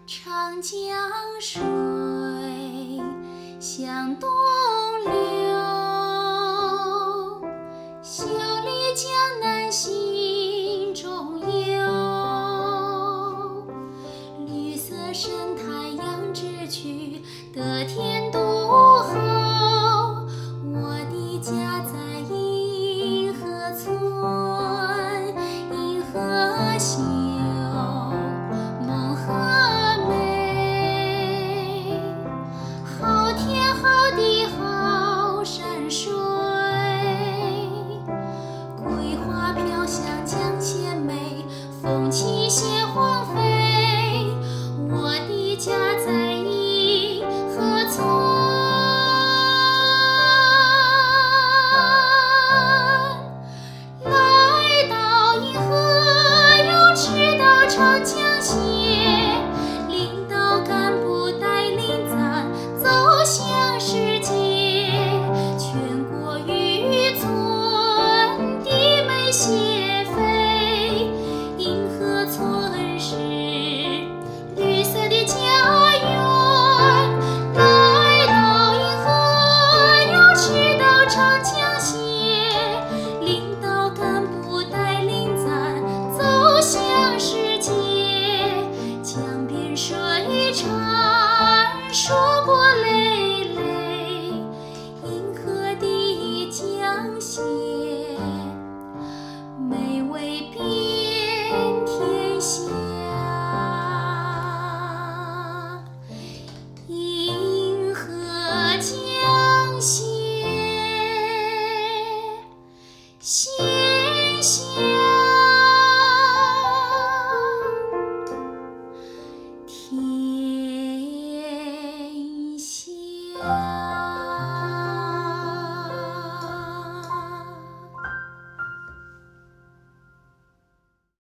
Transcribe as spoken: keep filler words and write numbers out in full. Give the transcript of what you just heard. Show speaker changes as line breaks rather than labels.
长江水向东流，秀丽江南心中有。绿色生态养殖区得天独厚，我的家在银河村，银河秀，梦和美，好天好地好山水，桂花飘香江鲜美，风起蟹黄飞，我的家在银河村。来到银河又吃到长江蟹，领导干部带领咱走向世界，全国渔村的美蟹飞，银河村是绿色的家园。来到银河又吃到长江蟹，领导干部带领咱走向世界，江边水产硕果累累，银河的江蟹美味遍天下。银河江蟹鲜香天下。